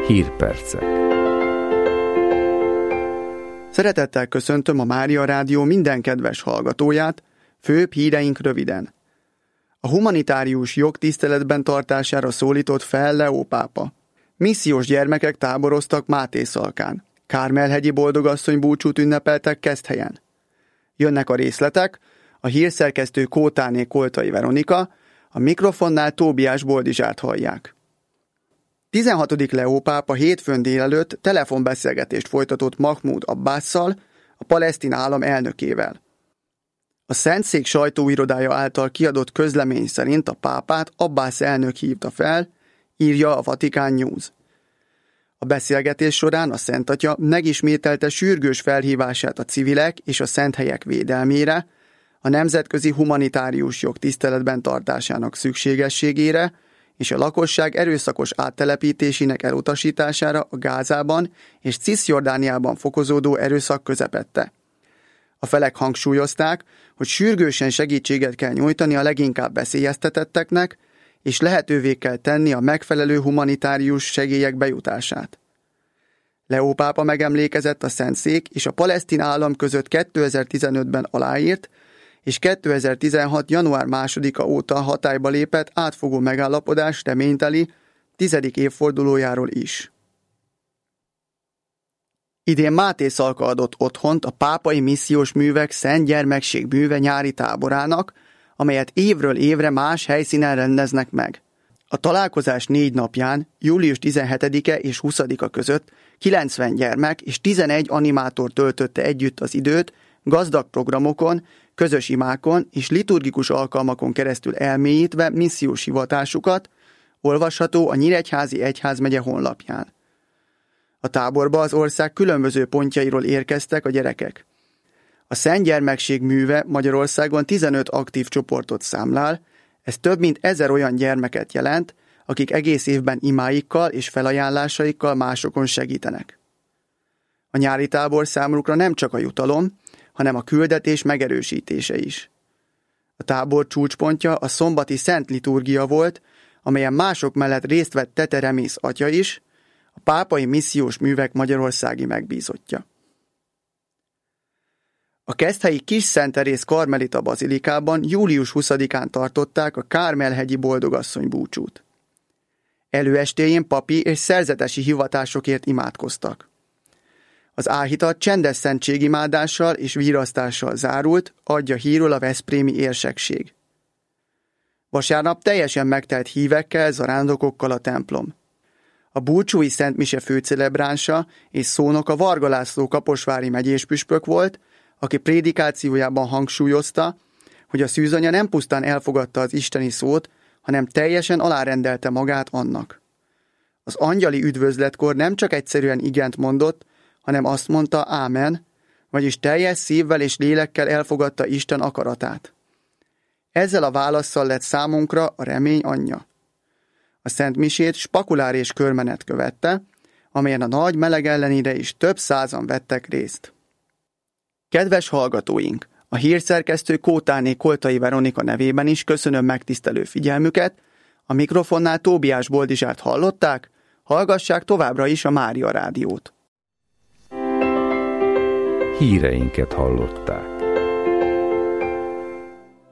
Hírpercek. Szeretettel köszöntöm a Mária Rádió minden kedves hallgatóját, főbb híreink röviden. A humanitárius jog tiszteletben tartására szólított fel Leó pápa. Missziós gyermekek táboroztak Mátészalkán. Kármel-hegyi boldogasszony búcsút ünnepeltek Keszthelyen. Jönnek a részletek, a hírszerkesztő Kótáné Koltai Veronika, a mikrofonnál Tóbiás Boldizsát hallják. 16. Leó pápa hétfőn délelőtt telefonbeszélgetést folytatott Mahmud Abbásszal, a palesztin állam elnökével. A Szentszék sajtóirodája által kiadott közlemény szerint a pápát Abbász elnök hívta fel, írja a Vatican News. A beszélgetés során a Szentatya megismételte sürgős felhívását a civilek és a szent helyek védelmére, a nemzetközi humanitárius jog tiszteletben tartásának szükségességére és a lakosság erőszakos áttelepítésének elutasítására a Gázában és Ciszjordániában fokozódó erőszak közepette. A felek hangsúlyozták, hogy sürgősen segítséget kell nyújtani a leginkább veszélyeztetetteknek, és lehetővé kell tenni a megfelelő humanitárius segélyek bejutását. Leó pápa megemlékezett a Szentszék és a palesztin állam között 2015-ben aláírt, és 2016. január 2-a óta hatályba lépett átfogó megállapodás reményteli 10. évfordulójáról is. Idén Mátészalka adott otthont a Pápai Missziós Művek Szent Gyermekség Műve nyári táborának, amelyet évről évre más helyszínen rendeznek meg. A találkozás 4 napján, július 17-e és 20-a között 90 gyermek és 11 animátor töltötte együtt az időt, gazdag programokon, közös imákon és liturgikus alkalmakon keresztül elmélyítve missziós hivatásukat, olvasható a Nyíregyházi Egyházmegye honlapján. A táborba az ország különböző pontjairól érkeztek a gyerekek. A Szent Gyermekség Műve Magyarországon 15 aktív csoportot számlál, ez több mint 1000 olyan gyermeket jelent, akik egész évben imáikkal és felajánlásaikkal másokon segítenek. A nyári tábor számukra nem csak a jutalom, hanem a küldetés megerősítése is. A tábor csúcspontja a szombati Szent Liturgia volt, amelyen mások mellett részt vett Tete Remész atya is, a Pápai Missziós Művek magyarországi megbízottja. A keszthelyi Kis Szent Teréz karmelita bazilikában július 20-án tartották a Kármel-hegyi boldogasszony búcsút. Előestéjén papi és szerzetesi hivatásokért imádkoztak. Az álhitat csendes szentségimádással és virasztással zárult, adja hírül a veszprémi érsekség. Vasárnap teljesen megtelt hívekkel, zarándokokkal a templom. A búcsúi szentmise főcelebránsa és szónoka Varga László kaposvári megyéspüspök volt, aki prédikációjában hangsúlyozta, hogy a szűzanya nem pusztán elfogadta az isteni szót, hanem teljesen alárendelte magát annak. Az angyali üdvözletkor nem csak egyszerűen igent mondott, hanem azt mondta ámen, vagyis teljes szívvel és lélekkel elfogadta Isten akaratát. Ezzel a válasszal lett számunkra a remény anyja. A szentmisét spakulár és körmenet követte, amelyen a nagy meleg ellenére is több százan vettek részt. Kedves hallgatóink! A hírszerkesztő Kótáné Koltai Veronika nevében is köszönöm megtisztelő figyelmüket, a mikrofonnál Tóbiás Boldizsát hallották, hallgassák továbbra is a Mária Rádiót. Híreinket hallották.